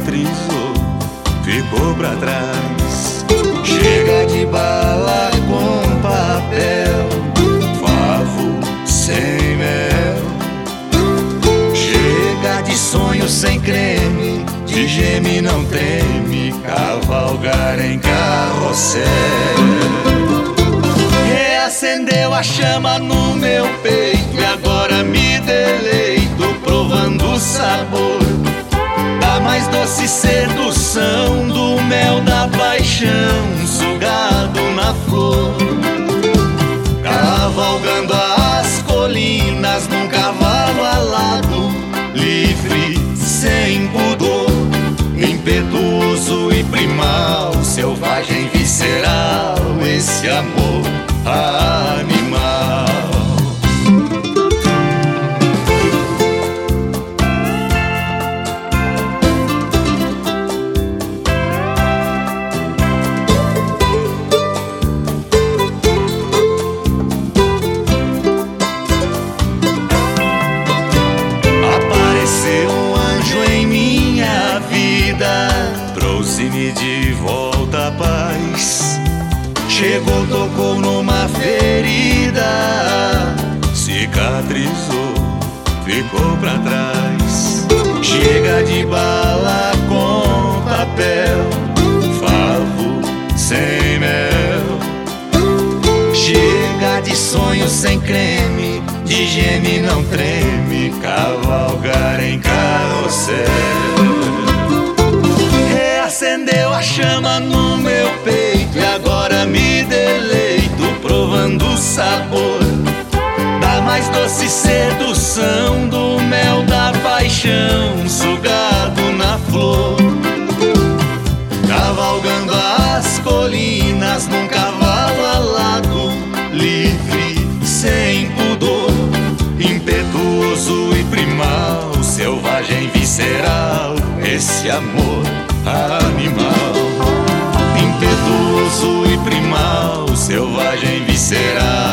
cicatrizou, ficou pra trás. Chega de bala com papel, Favo sem mel. chega de sonho sem creme, De geme não teme, cavalgar em carrossel. reacendeu a chama no meu peito e agora me deleito provando o sabor da mais doce sedução, do mel da paixão sugado na flor. Cavalgando as colinas num cavalo alado, livre, sem pudor, impetuoso e primal, selvagem, visceral, esse amor animal. Apareceu um anjo em minha vida, Trouxe-me de volta a paz. chegou, tocou numa ferida, Cicatrizou, ficou pra trás. chega de bala com papel, Favo sem mel. chega de sonho sem creme, de geme não treme, Cavalgar em carrossel. reacendeu a chama no meu peito e agora me deleito provando o sabor da mais doce sedução, do mel da paixão sugado na flor. Cavalgando as colinas num cavalo alado, livre, sem pudor, impetuoso e primal, selvagem, visceral, esse amor animal. Impetuoso e primal, selvagem, visceral.